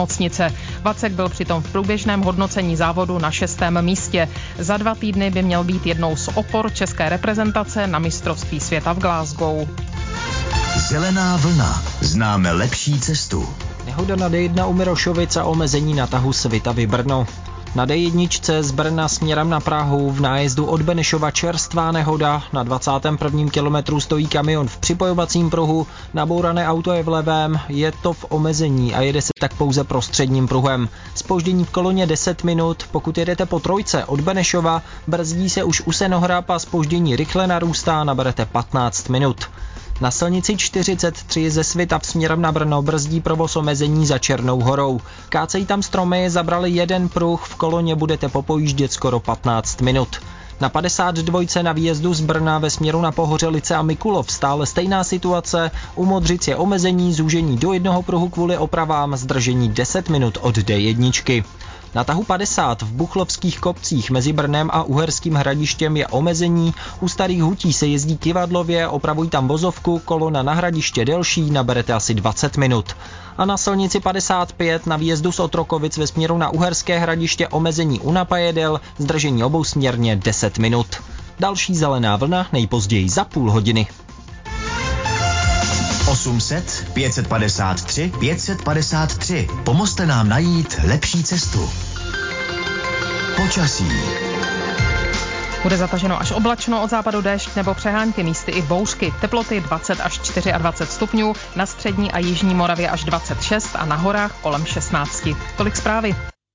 nemocnice. Vacek byl přitom v průběžném hodnocení závodu na 6. místě. Za 2 týdny by měl být jednou z opor české reprezentace na mistrovství světa v Glasgow. Zelená vlna. Známe lepší cestu. Nehoda na D1 u Mirošovic a omezení na tahu Svitavy-Brno. Na D1 z Brna směrem na Prahu v nájezdu od Benešova čerstvá nehoda. Na 21. kilometru stojí kamion v připojovacím pruhu, nabourané auto je v levém, je to v omezení a jede se tak pouze prostředním pruhem. Zpoždění v koloně 10 minut, pokud jedete po trojce od Benešova, brzdí se už u Senohrab a zpoždění rychle narůstá, naberete 15 minut. Na silnici 43 ze Svitav směrem na Brno brzdí provoz omezení za Černou horou. Kácejí tam stromy, zabrali jeden pruh, v koloně budete popojíždět skoro 15 minut. Na 52 na výjezdu z Brna ve směru na Pohořelice a Mikulov stále stejná situace, u Modřic je omezení, zúžení do jednoho pruhu kvůli opravám, zdržení 10 minut od D1. Na tahu 50 v Buchlovských kopcích mezi Brnem a Uherským Hradištěm je omezení, u Starých Hutí se jezdí kivadlově, opravují tam vozovku, kolona na Hradiště delší, naberete asi 20 minut. A na silnici 55 na výjezdu z Otrokovic ve směru na Uherské Hradiště omezení u Napajedel, zdržení obousměrně 10 minut. Další zelená vlna nejpozději za půl hodiny. 800 553 553. Pomozte nám najít lepší cestu. Počasí. Bude zataženo až oblačno, od západu déšť nebo přehánky, místy i bouřky. Teploty 20 až 24 stupňů, na střední a jižní Moravě až 26 a na horách kolem 16. Tolik zprávy.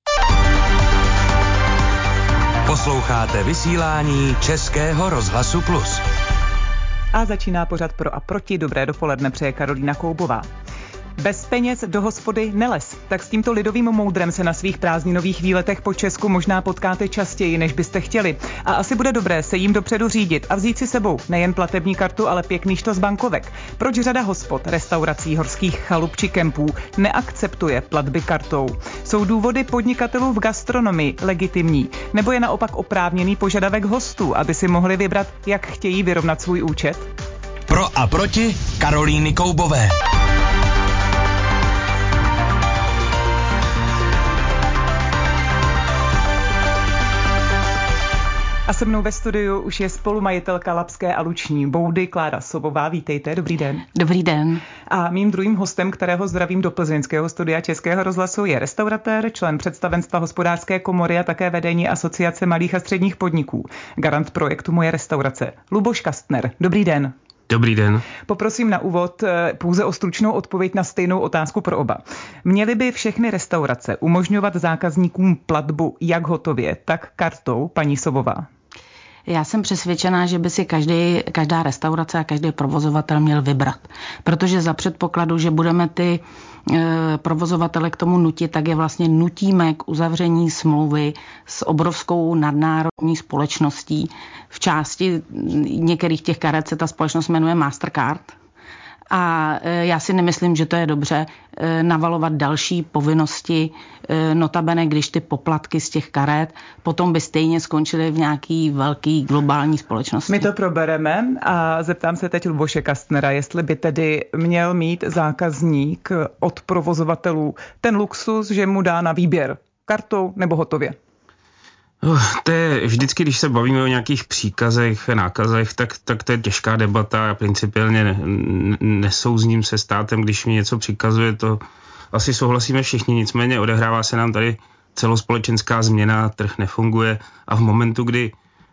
Posloucháte vysílání Českého rozhlasu Plus. A začíná pořad Pro a proti. Dobré dopoledne, přeje Karolína Koubová. Bez peněz do hospody nelez. Tak s tímto lidovým moudrem se na svých prázdninových výletech po Česku možná potkáte častěji, než byste chtěli. A asi bude dobré se jim dopředu řídit a vzít si sebou nejen platební kartu, ale pěkný štos bankovek. Proč řada hospod, restaurací, horských chalup či kempů neakceptuje platby kartou? Jsou důvody podnikatelů v gastronomii legitimní? Nebo je naopak oprávněný požadavek hostů, aby si mohli vybrat, jak chtějí vyrovnat svůj účet? Pro a proti Karolíny Koubové. A se mnou ve studiu už je spolumajitelka Labské a Luční boudy Klára Sobová. Vítejte, dobrý den. Dobrý den. A mým druhým hostem, kterého zdravím do plzeňského studia Českého rozhlasu, je restauratér, člen představenstva Hospodářské komory a také vedení Asociace malých a středních podniků. Garant projektu Moje restaurace. Luboš Kastner. Dobrý den. Dobrý den. Poprosím na úvod pouze o stručnou odpověď na stejnou otázku pro oba. Měly by všechny restaurace umožňovat zákazníkům platbu jak hotově, tak kartou, paní Sobová? Já jsem přesvědčená, že by si každá restaurace a každý provozovatel měl vybrat. Protože za předpokladu, že budeme ty provozovatele k tomu nutit, tak je vlastně nutíme k uzavření smlouvy s obrovskou nadnárodní společností. V části některých těch karet se ta společnost jmenuje Mastercard. A já si nemyslím, že to je dobře navalovat další povinnosti, notabene, když ty poplatky z těch karet potom by stejně skončily v nějaký velký globální společnosti. My to probereme a zeptám se teď Luboše Kastnera, jestli by tedy měl mít zákazník od provozovatelů ten luxus, že mu dá na výběr kartou nebo hotově. To je vždycky, když se bavíme o nějakých příkazech, nákazech, tak to je těžká debata a principiálně nesouzním se státem, když mi něco přikazuje, to asi souhlasíme všichni, nicméně odehrává se nám tady celospolečenská změna, trh nefunguje a v momentu, kdy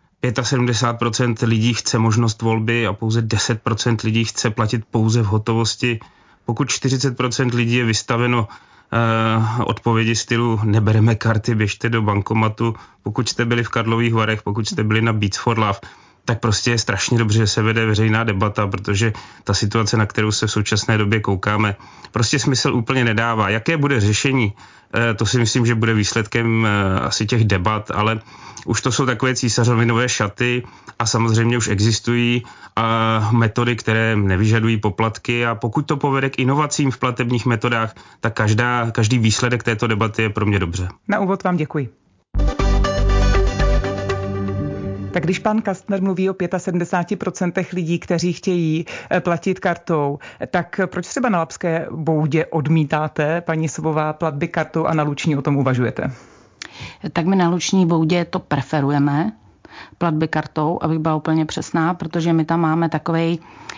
75% lidí chce možnost volby a pouze 10% lidí chce platit pouze v hotovosti, pokud 40% lidí je vystaveno odpovědi stylu nebereme karty, běžte do bankomatu, pokud jste byli v Karlových Varech, pokud jste byli na Beats for Love, tak prostě je strašně dobře, že se vede veřejná debata, protože ta situace, na kterou se v současné době koukáme, prostě smysl úplně nedává. Jaké bude řešení? To si myslím, že bude výsledkem asi těch debat, ale už to jsou takové císařovinové šaty a samozřejmě už existují metody, které nevyžadují poplatky a pokud to povede k inovacím v platebních metodách, tak každý výsledek této debaty je pro mě dobře. Na úvod vám děkuji. Tak když pan Kastner mluví o 75% lidí, kteří chtějí platit kartou, tak proč třeba na Labské boudě odmítáte, paní Sovová, platby kartou a na Luční o tom uvažujete? Tak my na Luční boudě to preferujeme, platby kartou, abych byla úplně přesná, protože my tam máme takovej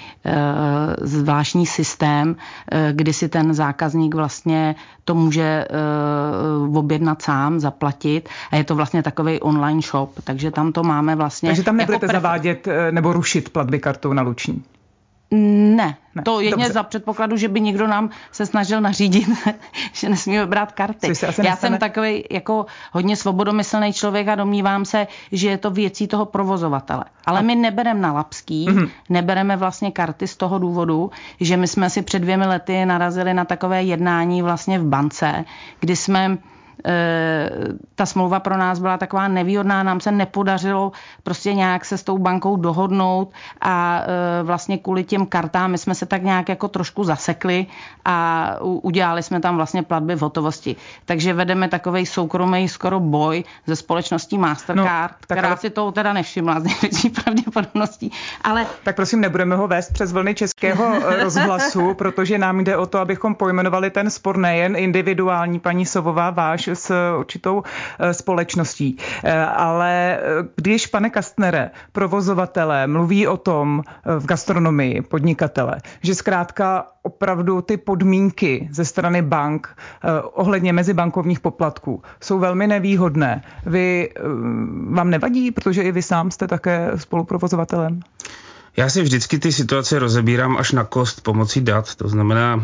zvláštní systém, kdy si ten zákazník vlastně to může objednat sám, zaplatit a je to vlastně takovej online shop, takže tam to máme vlastně. Takže tam nebudete zavádět nebo rušit platby kartou na Luční? Ne, to jedně za předpokladu, že by někdo nám se snažil nařídit, že nesmíme brát karty. Já jsem takový jako hodně svobodomyslný člověk a domnívám se, že je to věcí toho provozovatele. Ale my nebereme na Labský, nebereme vlastně karty z toho důvodu, že my jsme si před 2 lety narazili na takové jednání vlastně v bance, kdy jsme ta smlouva pro nás byla taková nevýhodná, nám se nepodařilo prostě nějak se s tou bankou dohodnout a vlastně kvůli těm kartám my jsme se tak nějak jako trošku zasekli a udělali jsme tam vlastně platby v hotovosti. Takže vedeme takovej soukromý skoro boj ze společností Mastercard, která si toho teda nevšimla z největší pravděpodobností. Ale tak prosím, nebudeme ho vést přes vlny Českého rozhlasu, protože nám jde o to, abychom pojmenovali ten spor nejen individuální, paní Sovová, váš s určitou společností. Ale když, pane Kastnere, provozovatelé mluví o tom v gastronomii, podnikatele, že zkrátka opravdu ty podmínky ze strany bank ohledně mezibankovních poplatků jsou velmi nevýhodné. Vám nevadí, protože i vy sám jste také spoluprovozovatelem? Já si vždycky ty situace rozebírám až na kost pomocí dat, to znamená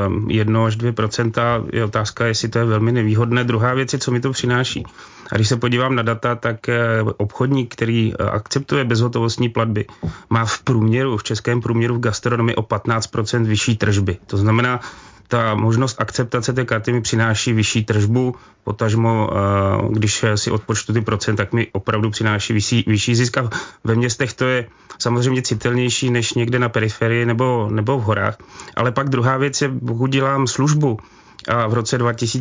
1 až 2% je otázka, jestli to je velmi nevýhodné. Druhá věc je, co mi to přináší. A když se podívám na data, tak obchodník, který akceptuje bezhotovostní platby, má v českém průměru v gastronomii o 15% vyšší tržby. To znamená, ta možnost akceptace té karty mi přináší vyšší tržbu, potažmo, když si odpočtu ty procent, tak mi opravdu přináší vyšší zisk. A ve městech to je samozřejmě citelnější než někde na periferii nebo v horách. Ale pak druhá věc je, pokud dělám službu, a v roce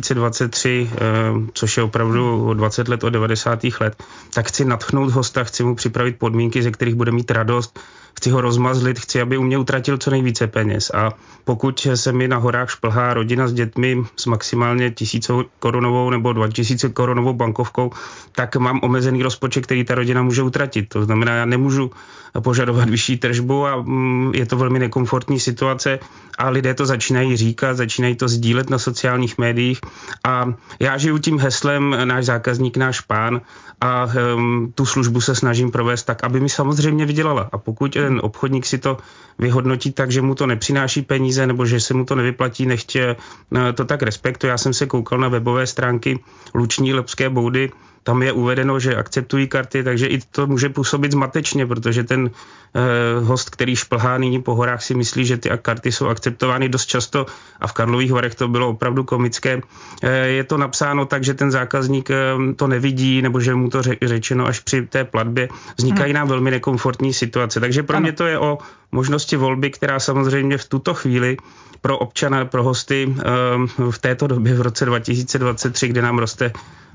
2023, což je opravdu 20 let od 90. let, tak chci nadchnout hosta, chci mu připravit podmínky, ze kterých bude mít radost, chci ho rozmazlit, chci, aby u mě utratil co nejvíce peněz. A pokud se mi na horách šplhá rodina s dětmi s maximálně 1000 korunovou nebo 2000 korunovou bankovkou, tak mám omezený rozpočet, který ta rodina může utratit. To znamená, já nemůžu požadovat vyšší tržbu a je to velmi nekomfortní situace a lidé to začínají říkat, začínají to sdílet na sociálních médiích a já žiju tím heslem náš zákazník, náš pán a tu službu se snažím provést tak, aby mi samozřejmě vydělala. A pokud ten obchodník si to vyhodnotí tak, že mu to nepřináší peníze nebo že se mu to nevyplatí, nechtě to tak respektuje. Já jsem se koukal na webové stránky Luční Labské boudy, tam je uvedeno, že akceptují karty, takže i to může působit zmatečně, protože ten host, který šplhá nyní po horách, si myslí, že ty karty jsou akceptovány dost často a v Karlových Varech to bylo opravdu komické. Je to napsáno tak, že ten zákazník to nevidí nebo že mu to řečeno až při té platbě. Vznikají nám velmi nekomfortní situace. Takže pro mě to je o možnosti volby, která samozřejmě v tuto chvíli pro občana, pro hosty v této době v roce 2023, kde nám roste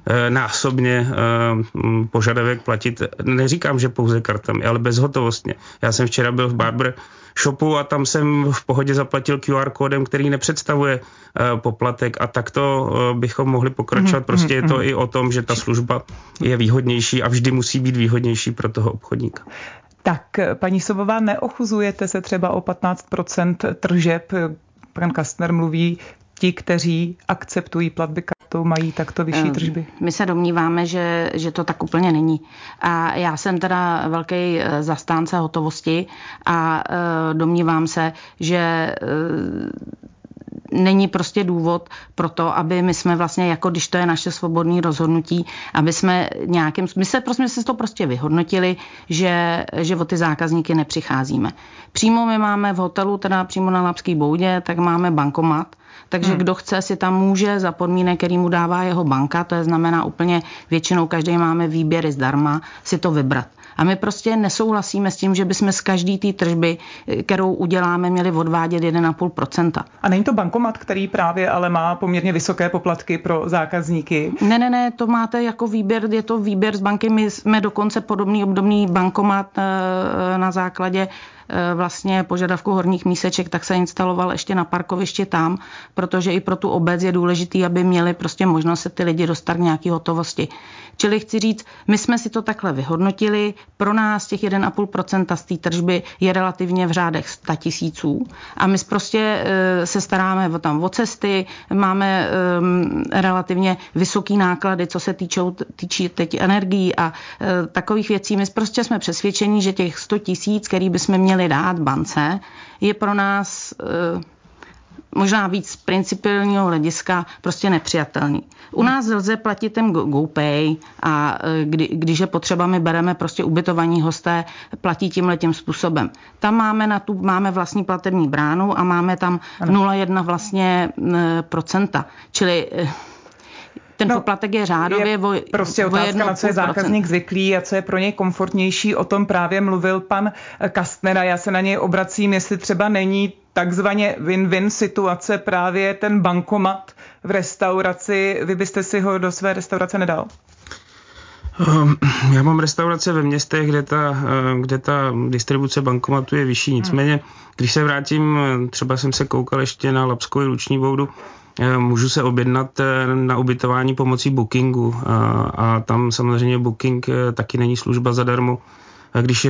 násobně požadavek platit, neříkám, že pouze kartami, ale bezhotovostně. Já jsem včera byl v barber shopu a tam jsem v pohodě zaplatil QR kódem, který nepředstavuje poplatek a takto bychom mohli pokračovat. Prostě je to i o tom, že ta služba je výhodnější a vždy musí být výhodnější pro toho obchodníka. Tak, paní Sovová, neochuzujete se třeba o 15% tržeb? Pan Kastner mluví, ti, kteří akceptují platby kartou, mají takto vyšší tržby? My se domníváme, že to tak úplně není. A já jsem teda velký zastánce hotovosti a domnívám se, že není prostě důvod pro to, aby my jsme vlastně, jako když to je naše svobodné rozhodnutí, aby jsme my jsme to prostě vyhodnotili, že o ty zákazníky nepřicházíme. Přímo my máme v hotelu, teda přímo na Labské boudě, tak máme bankomat, takže kdo chce, si tam může za podmínek, který mu dává jeho banka, to je znamená úplně většinou každý máme výběry zdarma, si to vybrat. A my prostě nesouhlasíme s tím, že bychom z každé té tržby, kterou uděláme, měli odvádět 1,5%. A není to bankomat, který právě ale má poměrně vysoké poplatky pro zákazníky? Ne, to máte jako výběr, je to výběr z banky. My jsme dokonce obdobný bankomat na základě vlastně požadavku horních míseček, tak se instaloval ještě na parkovišti tam, protože i pro tu obec je důležitý, aby měli prostě možnost se ty lidi dostat k nějaký hotovosti. Čili chci říct, my jsme si to takhle vyhodnotili, pro nás těch 1,5% z té tržby je relativně v řádech 100 000 a my prostě se staráme tam o cesty, máme relativně vysoký náklady, co se týčí teď energií a takových věcí. My prostě jsme přesvědčeni, že těch 100 000, který bychom měli dát bance, je pro nás možná víc z principiálního hlediska prostě nepřijatelný. U nás lze platit ten GoPay a když je potřeba, my bereme prostě ubytovaní hosté, platí tímhletím způsobem. Tam máme vlastní platební bránu a máme tam 0,1 vlastně procenta. Čili ten poplatek je řádově prostě otázka, na co je zákazník zvyklý a co je pro něj komfortnější. O tom právě mluvil pan Kastner a já se na něj obracím, jestli třeba není takzvaně win-win situace právě ten bankomat v restauraci. Vy byste si ho do své restaurace nedal? Já mám restaurace ve městech, kde ta distribuce bankomatu je vyšší. Nicméně, když se vrátím, třeba jsem se koukal ještě na Lapskou Luční boudu, můžu se objednat na ubytování pomocí Bookingu a tam samozřejmě Booking taky není služba zadarmo. Když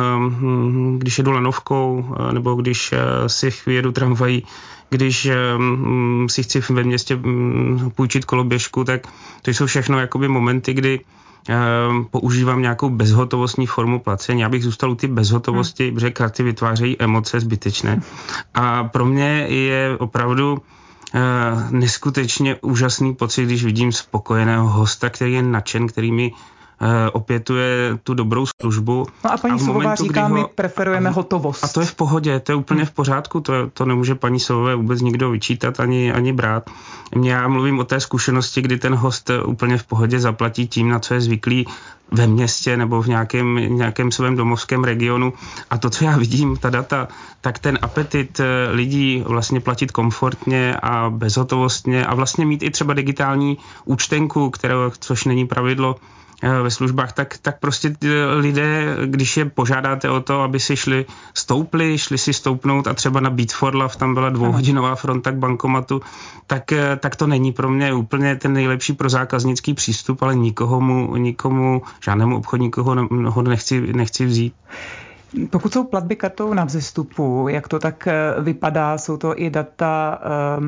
jedu lanovkou nebo když si jedu tramvají, když si chci ve městě půjčit koloběžku, tak to jsou všechno jakoby momenty, kdy používám nějakou bezhotovostní formu placení. Já bych zůstal u ty bezhotovosti, protože karty vytvářejí emoce zbytečné. A pro mě je opravdu neskutečně úžasný pocit, když vidím spokojeného hosta, který je nadšen, který mi opětuje tu dobrou službu. No a paní Sovová říká, my preferujeme hotovost. A to je v pohodě, to je úplně v pořádku, to nemůže paní Sovové vůbec nikdo vyčítat ani brát. Já mluvím o té zkušenosti, kdy ten host úplně v pohodě zaplatí tím, na co je zvyklý ve městě nebo v nějakém svém domovském regionu. A to, co já vidím, ta data, tak ten apetit lidí vlastně platit komfortně a bezhotovostně a vlastně mít i třeba digitální účtenku, což není pravidlo ve službách, tak prostě lidé, když je požádáte o to, aby si šli si stoupnout a třeba na Beat for Love, tam byla 2hodinová fronta k bankomatu, tak to není pro mě úplně ten nejlepší pro zákaznický přístup, ale nikomu, žádnému obchodníku ho nechci vzít. Pokud jsou platby kartou na vzestupu, jak to tak vypadá, jsou to i data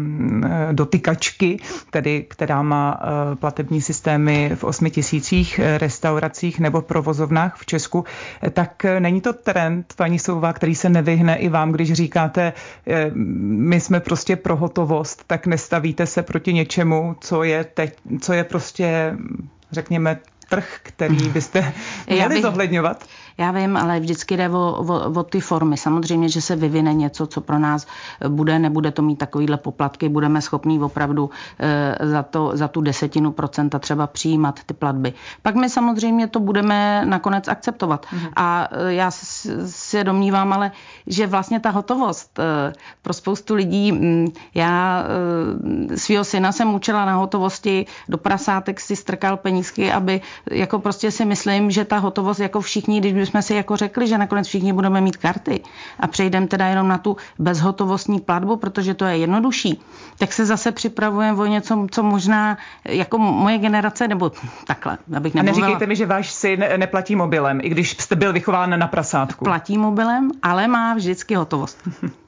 dotykačky, tedy která má platební systémy v 8 000 restauracích nebo provozovnách v Česku, tak není to trend, paní Souvá, který se nevyhne i vám, když říkáte, my jsme prostě pro hotovost, tak nestavíte se proti něčemu, co je prostě, řekněme, trh, který byste měli zohledňovat? Já vím, ale vždycky jde o ty formy. Samozřejmě, že se vyvine něco, co pro nás nebude to mít takovýhle poplatky, budeme schopní opravdu za tu 10% třeba přijímat ty platby. Pak my samozřejmě to budeme nakonec akceptovat. A já si domnívám, ale že vlastně ta hotovost pro spoustu lidí, já svýho syna jsem učila na hotovosti, do prasátek si strkal penízky, aby jako prostě si myslím, že ta hotovost jako všichni, když bychom si jako řekli, že nakonec všichni budeme mít karty a přejdeme teda jenom na tu bezhotovostní platbu, protože to je jednodušší, tak se zase připravujeme o něco, co možná jako moje generace, nebo takhle, abych nemluvila. A neříkejte mi, že váš syn neplatí mobilem, i když jste byl vychován na prasátku. Platí mobilem, ale má vždycky hotovost.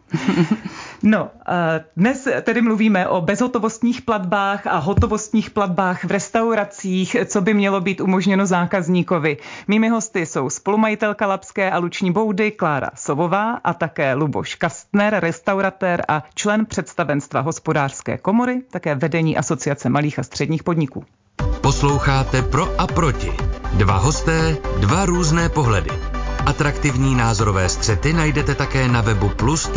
No, dnes tedy mluvíme o bezhotovostních platbách a hotovostních platbách v restauracích, co by mělo být umožněno zákazníkovi. Mými hosty jsou spolumajitelka Lapské a Luční boudy Klára Sovová a také Luboš Kastner, restauratér a člen představenstva Hospodářské komory, také vedení Asociace malých a středních podniků. Posloucháte Pro a proti. Dva hosté, dva různé pohledy. Atraktivní názorové střety najdete také na webu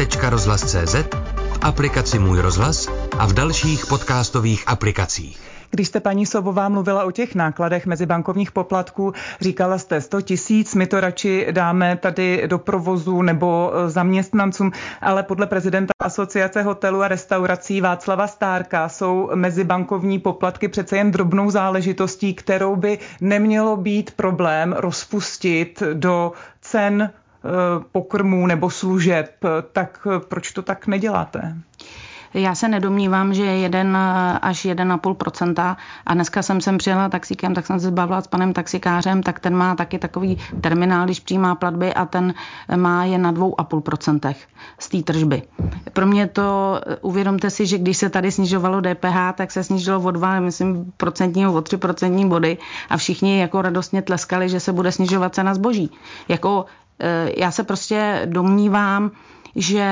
plus.rozhlas.cz, v aplikaci Můj rozhlas a v dalších podcastových aplikacích. Když jste, paní Sobová, mluvila o těch nákladech mezibankovních poplatků, říkala jste 100 000, my to radši dáme tady do provozu nebo zaměstnancům, ale podle prezidenta Asociace hotelů a restaurací Václava Stárka jsou mezibankovní poplatky přece jen drobnou záležitostí, kterou by nemělo být problém rozpustit do cen pokrmů nebo služeb. Tak proč to tak neděláte? Já se nedomnívám, že 1 až 1,5%. A dneska jsem sem přijela taxíkem, tak jsem se zbavila s panem taxikářem, tak ten má taky takový terminál, když přijímá platby a ten má je na 2,5% z té tržby. Pro mě to, uvědomte si, že když se tady snižovalo DPH, tak se snížilo o 2, myslím, procentního, o 3% body a všichni jako radostně tleskali, že se bude snižovat cena zboží. Jako, já se prostě domnívám, že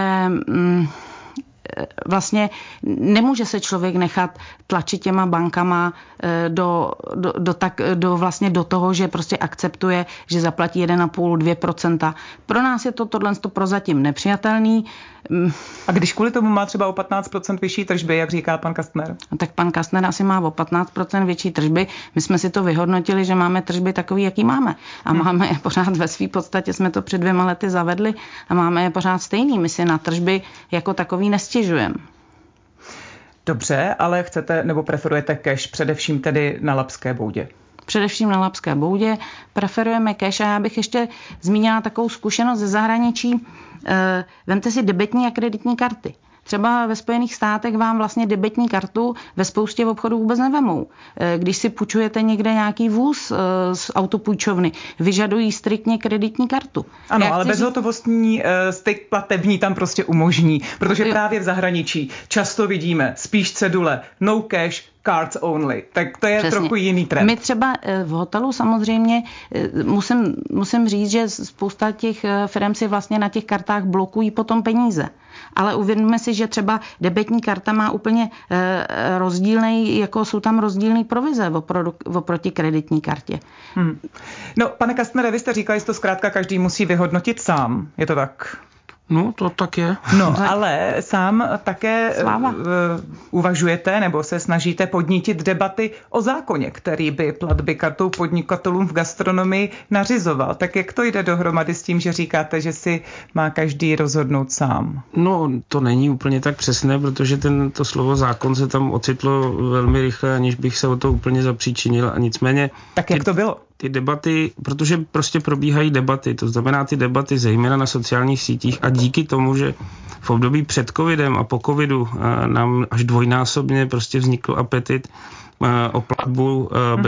vlastně nemůže se člověk nechat tlačit těma bankama do toho, že prostě akceptuje, že zaplatí 1,5–2%. Pro nás je to tohle prozatím nepřijatelný. A když kvůli tomu má třeba o 15% vyšší tržby, jak říká pan Kastner? Tak pan Kastner asi má o 15% větší tržby. My jsme si to vyhodnotili, že máme tržby takový, jaký máme. A máme je pořád ve své podstatě, jsme to před 2 lety zavedli a máme je pořád stejný. My si na tržby jako takový nestěžujeme. Dobře, ale chcete nebo preferujete cash především tedy na Labské boudě? Především na Labské boudě preferujeme cash a já bych ještě zmínila takovou zkušenost ze zahraničí. Vemte si debetní a kreditní karty. Třeba ve Spojených státech vám vlastně debetní kartu ve spoustě obchodů vůbec nevemou. Když si půjčujete někde nějaký vůz z autopůjčovny, vyžadují striktně kreditní kartu. Ano, ale bezhotovostní styk platební tam prostě umožní, protože právě v zahraničí často vidíme spíš cedule no cash, cards only. Tak to je přesně trochu jiný trend. My třeba v hotelu samozřejmě musím říct, že spousta těch firm si vlastně na těch kartách blokují potom peníze. Ale uvědomme si, že třeba debetní karta má úplně rozdílný, jako jsou tam rozdílný provize oproti kreditní kartě. No, pane Kastnere, vy jste říkali, že to zkrátka každý musí vyhodnotit sám. Je to tak? No, to tak je. No, ale sám také uvažujete nebo se snažíte podnítit debaty o zákoně, který by platby kartou podnikatelům v gastronomii nařizoval. Tak jak to jde dohromady s tím, že říkáte, že si má každý rozhodnout sám? No, to není úplně tak přesné, protože to slovo zákon se tam ocitlo velmi rychle, aniž bych se o to úplně zapříčinil. A nicméně... Tak jak to bylo? Ty debaty, protože prostě probíhají debaty, to znamená ty debaty zejména na sociálních sítích a díky tomu, že v období před covidem a po covidu nám až dvojnásobně prostě vznikl apetit o platbu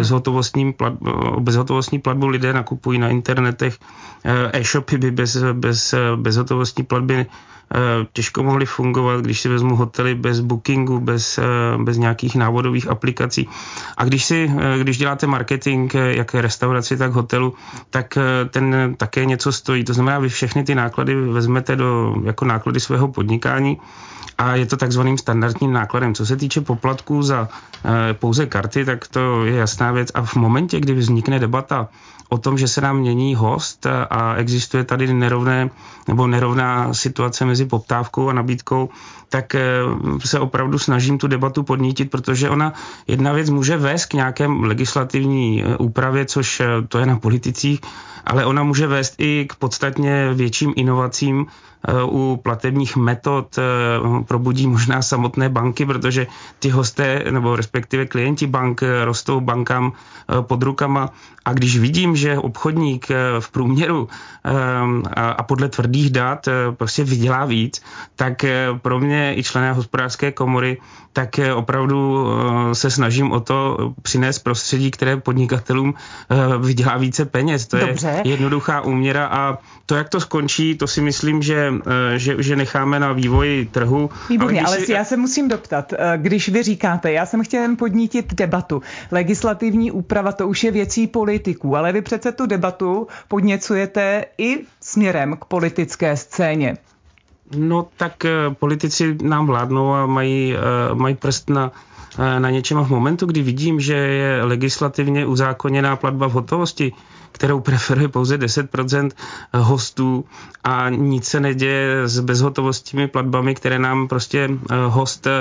bezhotovostní platbu, lidé nakupují na internetech, e-shopy by bez bezhotovostní platby těžko mohly fungovat, když si vezmu hotely bez bookingu, bez nějakých návodových aplikací. A když děláte marketing, jak restauraci, tak hotelu, tak ten také něco stojí. To znamená, vy všechny ty náklady vezmete jako náklady svého podnikání a je to takzvaným standardním nákladem. Co se týče poplatků za pouze karty, tak to je jasná věc. A v momentě, kdy vznikne debata o tom, že se nám mění host a existuje tady nerovná situace mezi poptávkou a nabídkou, tak se opravdu snažím tu debatu podnítit, protože jedna věc může vést k nějaké legislativní úpravě, což to je na politicích, ale ona může vést i k podstatně větším inovacím u platebních metod, probudí možná samotné banky, protože ty hosté nebo respektive klienti bank rostou bankám pod rukama a když vidím, že obchodník v průměru a podle tvrdých dat prostě vydělá víc, tak pro mě i člena hospodářské komory, tak opravdu se snažím o to přinést prostředí, které podnikatelům vydělá více peněz. To je jednoduchá úměra a to, jak to skončí, to si myslím, že necháme na vývoji trhu. Výborně, ale já se musím doptat, když vy říkáte, já jsem chtěl jen podnítit debatu. Legislativní úprava, to už je věcí politiků, ale vy přece tu debatu podněcujete i směrem k politické scéně. No tak politici nám vládnou a mají prst na něčem a v momentu, kdy vidím, že je legislativně uzákoněná platba v hotovosti, kterou preferuje pouze 10% hostů a nic se neděje s bezhotovostními platbami, které nám prostě host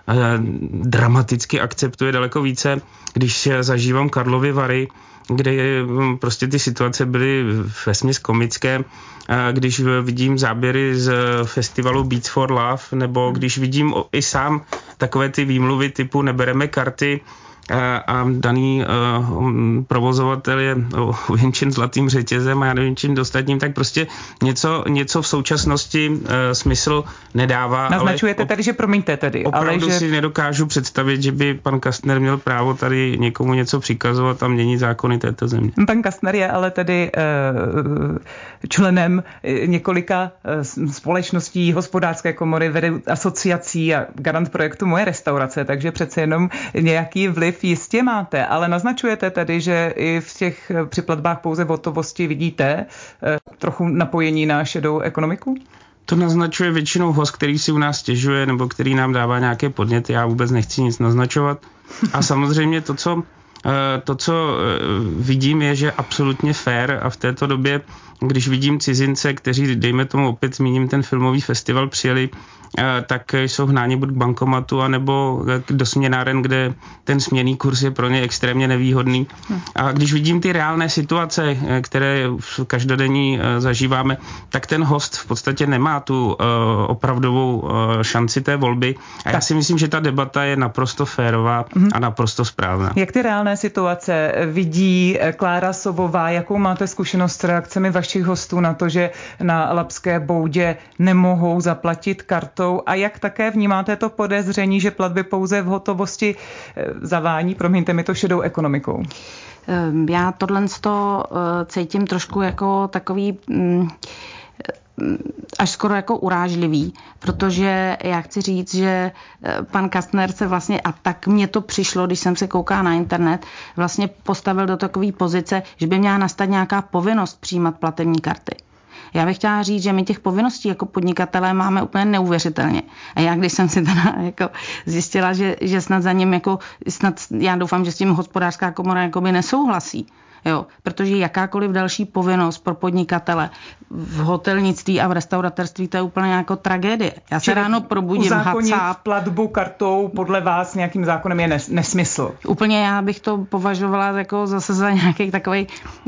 dramaticky akceptuje daleko více, když zažívám Karlovy Vary, kde prostě ty situace byly vesměs komické, když vidím záběry z festivalu Beats for Love, nebo když vidím i sám takové ty výmluvy typu nebereme karty, a daný provozovatel je uvěnčen zlatým řetězem a já nevím čím ostatním, tak prostě něco v současnosti smysl nedává. Naznačujete tady, že promiňte tedy. Opravdu ale že... si nedokážu představit, že by pan Kastner měl právo tady někomu něco přikazovat a měnit zákony této země. Pan Kastner je ale tedy členem několika společností, hospodářské komory, vede asociací a garant projektu Moje restaurace, takže přece jenom nějaký vliv jistě máte, ale naznačujete tedy, že i v těch při platbách pouze v hotovosti vidíte trochu napojení na šedou ekonomiku? To naznačuje většinou host, který si u nás stěžuje nebo který nám dává nějaké podněty. Já vůbec nechci nic naznačovat. A samozřejmě to, co vidím, je, že absolutně fair a v této době, když vidím cizince, kteří, dejme tomu opět zmíním ten filmový festival, přijeli, tak jsou hnáni buď k bankomatu, anebo do směnáren, kde ten směnný kurz je pro ně extrémně nevýhodný. A když vidím ty reálné situace, které každodenní zažíváme, tak ten host v podstatě nemá tu opravdovou šanci té volby. A já si myslím, že ta debata je naprosto férová a naprosto správná. Jak ty reálné situace vidí Klára Sobová? Jakou máte zkušenost s reakcemi vašich hostů na to, že na Labské boudě nemohou zaplatit kartou? A jak také vnímáte to podezření, že platby pouze v hotovosti zavání, promiňte mi to, šedou ekonomikou? Já tohle cítím trošku jako takový až skoro jako urážlivý, protože já chci říct, že pan Kastner se vlastně, a tak mně to přišlo, když jsem se koukala na internet, vlastně postavil do takové pozice, že by měla nastat nějaká povinnost přijímat platební karty. Já bych chtěla říct, že my těch povinností jako podnikatelé máme úplně neuvěřitelně. A já když jsem si teda jako zjistila, že snad za ním jako, já doufám, že s tím hospodářská komora jakoby nesouhlasí. Jo, protože jakákoliv další povinnost pro podnikatele v hotelnictví a v restauratérství, to je úplně jako tragédie. Já se ráno probudím, uzákonit platbu kartou podle vás nějakým zákonem je nesmysl. Úplně já bych to považovala jako zase za nějaký takovej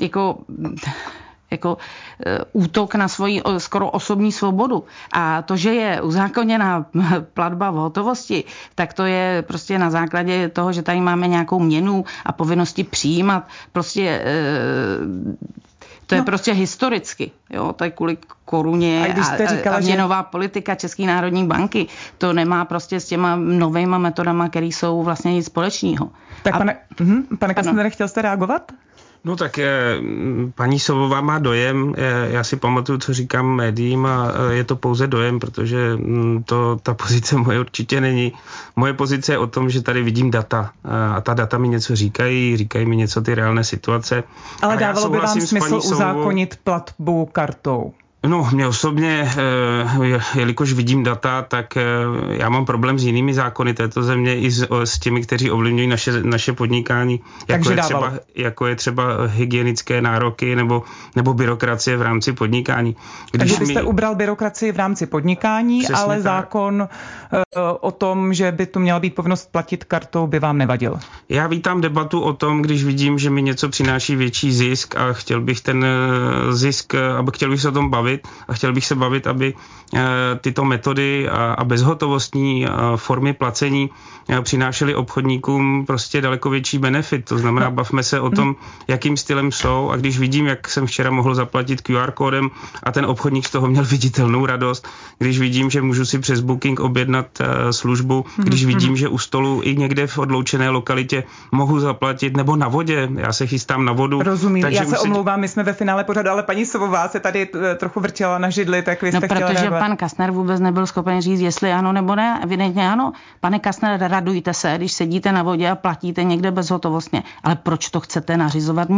jako útok na svoji skoro osobní svobodu. A to, že je uzákoněná platba v hotovosti, tak to je prostě na základě toho, že tady máme nějakou měnu a povinnosti přijímat. Prostě to je prostě historicky. Jo, to je kvůli koruně a měnová politika České národní banky. To nemá prostě s těma novejma metodama, které jsou vlastně nic společného. Tak pane Kastnere, chtěl jste reagovat? No tak paní Sobová má dojem, já si pamatuju, co říkám médiím a je to pouze dojem, protože ta pozice moje určitě není. Moje pozice je o tom, že tady vidím data a ta data mi něco říkají mi něco ty reálné situace. Ale dávalo by vám smysl uzákonit platbu kartou? No, mě osobně, jelikož vidím data, tak já mám problém s jinými zákony této země i s těmi, kteří ovlivňují naše podnikání, jako je třeba hygienické nároky nebo byrokracie v rámci podnikání. Takže byste ubral byrokracii v rámci podnikání, přesně ale tak. Zákon o tom, že by tu měla být povinnost platit kartou, by vám nevadil? Já vítám debatu o tom, když vidím, že mi něco přináší větší zisk a chtěl bych ten zisk, chtěl bych se o tom bavit a chtěl bych se bavit, aby tyto metody a bezhotovostní formy placení přinášely obchodníkům prostě daleko větší benefit. To znamená, bavme se o tom, jakým stylem jsou a když vidím, jak jsem včera mohl zaplatit QR kódem a ten obchodník z toho měl viditelnou radost, když vidím, že můžu si přes Booking objednat službu, když vidím, že u stolu i někde v odloučené lokalitě mohu zaplatit, nebo na vodě, já se chystám na vodu. Rozumím, takže já se omlouvám, my jsme ve finále pořadu, ale paní Sobová se tady trochu vrtěla na židli, tak vy jste chtěla protože reagovat. Pan Kastner vůbec nebyl schopen říct, jestli ano nebo ne, evidentně ano. Pane Kastner, radujte se, když sedíte na vodě a platíte někde bezhotovostně, ale proč to chcete nařizovat mně?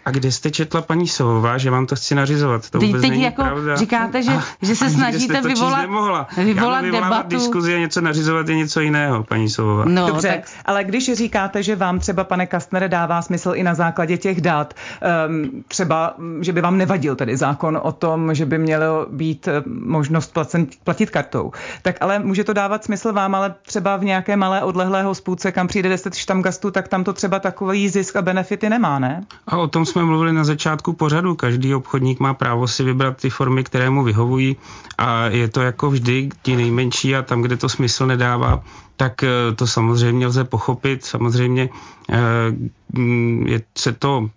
A kde jste četla, paní Sovová, že vám to chci nařizovat? To vůbec není jako pravda. Říkáte, že se snažíte vyvolat debatu. Diskuzi a něco nařizovat je něco jiného, paní Sovová. No, dobře, tak... ale když říkáte, že vám třeba, pane Kastnere, dává smysl i na základě těch dat, třeba, že by vám nevadil tedy zákon o tom, že by mělo být možnost platit kartou, tak ale může to dávat smysl vám, ale třeba v nějaké malé odlehlé hospůdce, kam přijde 10 štamgastů, tak tam to třeba takový zisk a benefity nemá, ne? A o tom jsme mluvili na začátku pořadu. Každý obchodník má právo si vybrat ty formy, které mu vyhovují, a je to jako vždy ti nejmenší, a tam, kde to smysl nedává, tak to samozřejmě lze pochopit. Samozřejmě se to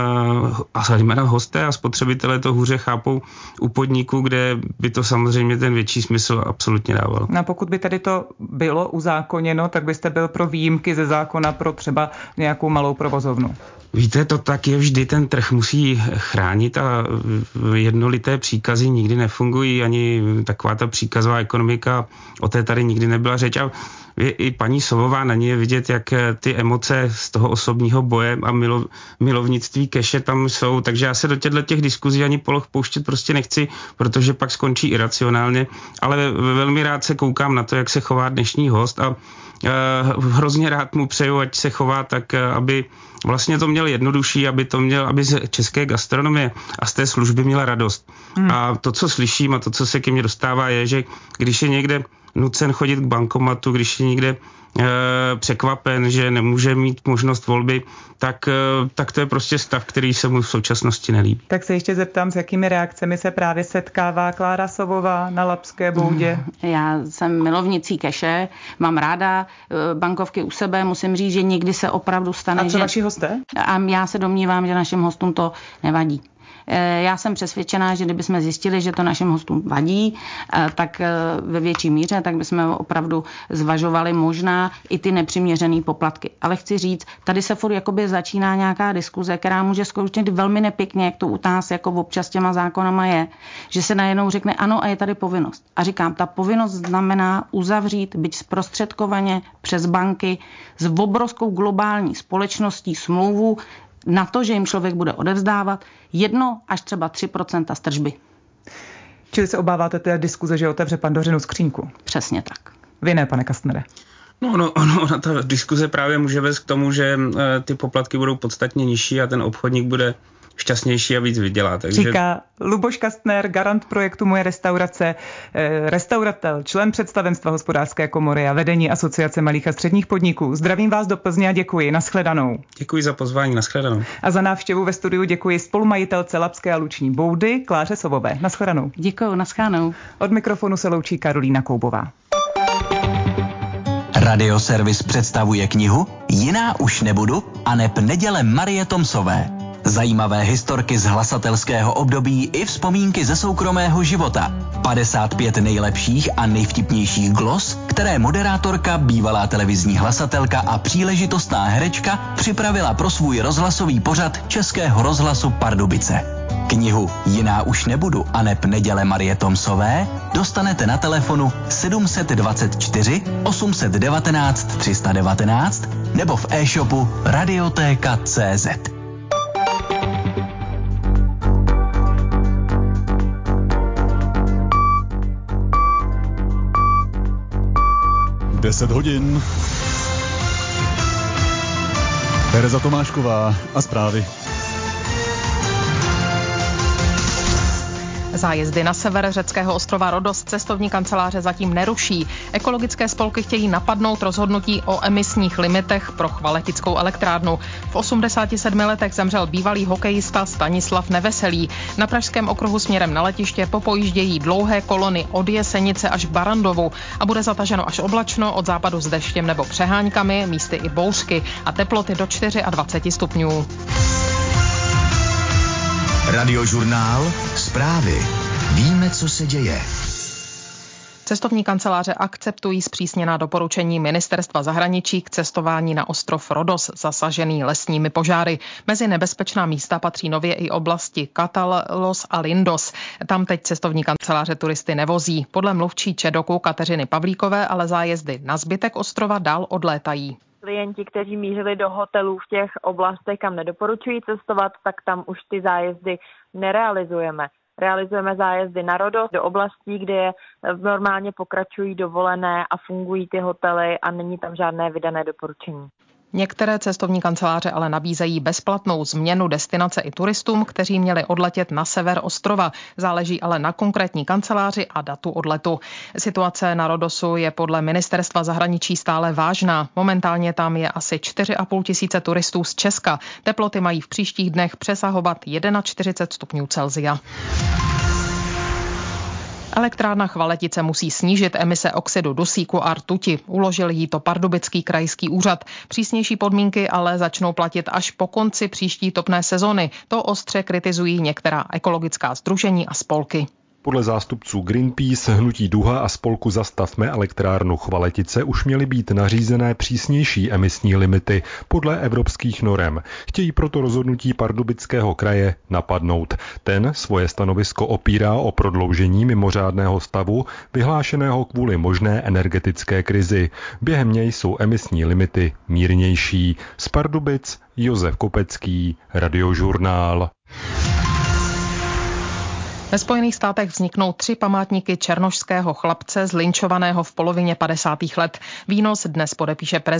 a zejména hosté a spotřebitelé to hůře chápou u podniků, kde by to samozřejmě ten větší smysl absolutně dával. A pokud by tedy to bylo uzákoněno, tak byste byl pro výjimky ze zákona pro třeba nějakou malou provozovnu. Víte, to tak je vždy, ten trh musí chránit a jednolité příkazy nikdy nefungují, ani taková ta příkazová ekonomika, o té tady nikdy nebyla řeč. A i paní Sovová, na ní je vidět, jak ty emoce z toho osobního boje a milovnictví keše tam jsou, takže já se do těch diskuzí ani poloh pouštět prostě nechci, protože pak skončí iracionálně, ale velmi rád se koukám na to, jak se chová dnešní host, a hrozně rád mu přeju, ať se chová tak, aby vlastně to měl jednodušší, aby z české gastronomie a z té služby měla radost. A to, co slyším a to, co se ke mně dostává, je, že když je někde nucen chodit k bankomatu, když je někde překvapen, že nemůže mít možnost volby, tak to je prostě stav, který se mu v současnosti nelíbí. Tak se ještě zeptám, s jakými reakcemi se právě setkává Klára Sovová na Labské boudě? Já jsem milovnicí keše, mám ráda bankovky u sebe, musím říct, že někdy se opravdu stane, a co vaši hosté? A já se domnívám, že našim hostům to nevadí. Já jsem přesvědčená, že kdybychom zjistili, že to našim hostům vadí, tak ve větší míře, tak bychom opravdu zvažovali možná i ty nepřiměřené poplatky. Ale chci říct, tady se furt jakoby začíná nějaká diskuze, která může skončit velmi nepěkně, jak to u nás jako občas těma zákonama je, že se najednou řekne ano a je tady povinnost. A říkám, ta povinnost znamená uzavřít, byť zprostředkovaně přes banky s obrovskou globální společností smlouvu na to, že jim člověk bude odevzdávat 1 až třeba 3% z tržby. Čili se obáváte té diskuze, že otevře Pandořinu skřínku? Přesně tak. Vy ne, pane Kastnere. Ona ta diskuze právě může vést k tomu, že ty poplatky budou podstatně nižší a ten obchodník bude šťastnější a víc vydělá. Takže... Říká Luboš Kastner, garant projektu Moje restaurace, restauratel, člen představenstva Hospodářské komory a vedení Asociace malých a středních podniků. Zdravím vás do Plzně a děkuji. Naschledanou. Děkuji za pozvání. Naschledanou. A za návštěvu ve studiu děkuji spolumajitelce Labské a Luční boudy Kláře Sovové. Naschledanou. Děkuji, naschledanou. Od mikrofonu se loučí Karolína Koubová. Radioservis představuje knihu Jiná už nebudu aneb neděle Marie Tomsové. Zajímavé historky z hlasatelského období i vzpomínky ze soukromého života. 55 nejlepších a nejvtipnějších glos, které moderátorka, bývalá televizní hlasatelka a příležitostná herečka připravila pro svůj rozhlasový pořad Českého rozhlasu Pardubice. Knihu Jiná už nebudu aneb neděle Marie Tomsové dostanete na telefonu 724 819 319 nebo v e-shopu Radioteka.cz. Deset hodin. Tereza Tomášková a zprávy. Zájezdy na sever řeckého ostrova Rodos cestovní kanceláře zatím neruší. Ekologické spolky chtějí napadnout rozhodnutí o emisních limitech pro chvaletickou elektrárnu. V 87 letech zemřel bývalý hokejista Stanislav Neveselý. Na pražském okruhu směrem na letiště popojíždějí dlouhé kolony od Jesenice až k Barandovu a bude zataženo až oblačno, od západu s deštěm nebo přeháňkami, místy i bouřky a teploty do 24 stupňů. Radiožurnál Zprávy. Víme, co se děje. Cestovní kanceláře akceptují zpřísněná doporučení Ministerstva zahraničí k cestování na ostrov Rodos, zasažený lesními požáry. Mezi nebezpečná místa patří nově i oblasti Katalos a Lindos. Tam teď cestovní kanceláře turisty nevozí. Podle mluvčí ČEDOKu Kateřiny Pavlíkové ale zájezdy na zbytek ostrova dál odlétají. Klienti, kteří mířili do hotelů v těch oblastech, kam nedoporučují cestovat, tak tam už ty zájezdy nerealizujeme. Realizujeme zájezdy na Rhodos do oblastí, kde normálně pokračují dovolené a fungují ty hotely a není tam žádné vydané doporučení. Některé cestovní kanceláře ale nabízejí bezplatnou změnu destinace i turistům, kteří měli odletět na sever ostrova. Záleží ale na konkrétní kanceláři a datu odletu. Situace na Rhodosu je podle ministerstva zahraničí stále vážná. Momentálně tam je asi 4,5 tisíce turistů z Česka. Teploty mají v příštích dnech přesahovat 41 stupňů Celsia. Elektrárna Chvaletice musí snížit emise oxidu dusíku a rtuti. Uložil jí to Pardubický krajský úřad. Přísnější podmínky ale začnou platit až po konci příští topné sezony. To ostře kritizují některá ekologická sdružení a spolky. Podle zástupců Greenpeace, Hnutí Duha a spolku Zastavme elektrárnu Chvaletice už měly být nařízené přísnější emisní limity podle evropských norem. Chtějí proto rozhodnutí Pardubického kraje napadnout. Ten svoje stanovisko opírá o prodloužení mimořádného stavu, vyhlášeného kvůli možné energetické krizi. Během něj jsou emisní limity mírnější. Z Pardubic Josef Kopecký, Radiožurnál. Ve Spojených státech vzniknou 3 památníky černošského chlapce zlinčovaného v polovině 50. let. Výnos dnes podepíše prezident